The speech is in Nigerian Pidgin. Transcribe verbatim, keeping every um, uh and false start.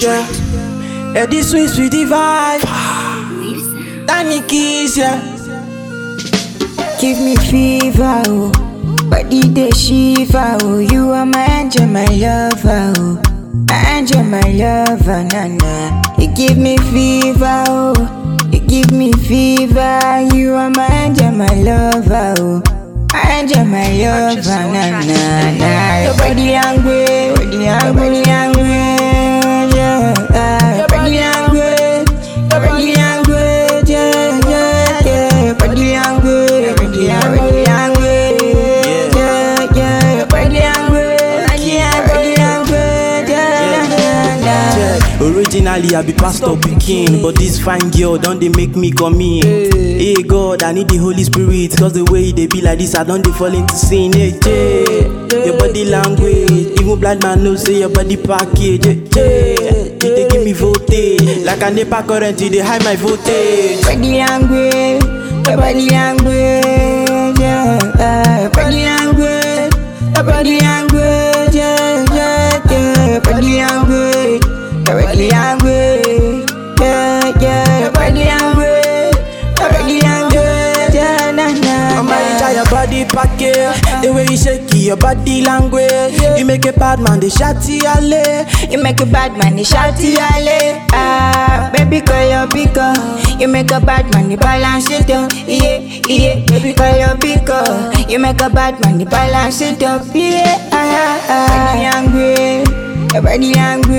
yeah. Yeah, this sweet, sweet vibe. Tiny keys, yeah. Give me fever, oh. Body they shiver, oh. You are my angel, my lover, oh. My angel, my lover, na na. You give me fever, oh. You give me fever. You are my angel, my lover, oh. My angel, my lover, na na na. Your body language, body language, language, yeah. Your body language, your body language, yeah, yeah, yeah. Body language, body language, language, yeah, yeah. Your body language, body language, yeah, na na. Yeah. Originally I be pastor pikin, but this fine girl don't they make me come in. Hey God, I need the Holy Spirit, cause the way they be like this, I don't they fall into sin. Hey, yeah. Your body language, even blind man knows say your body package. Yeah, yeah. You they give me voltage, like a NEPA current, they hide my voltage. Body language, your body language, yeah. Your body language, your body language, yeah, yeah, yeah. Your body language, your body language, yeah, yeah. Your body language, your body language, yeah, na na. I'm married your body package, the way you shake it, your body language. You make a bad man, they shotty ale. You make a bad man, they shouty ale. Ah, baby, call your picker. You make a bad man, they balance it up. Yeah, yeah, baby, call your picker. You make a bad man, they balance it up. Yeah, ah, ah, ah. Body language, your body language.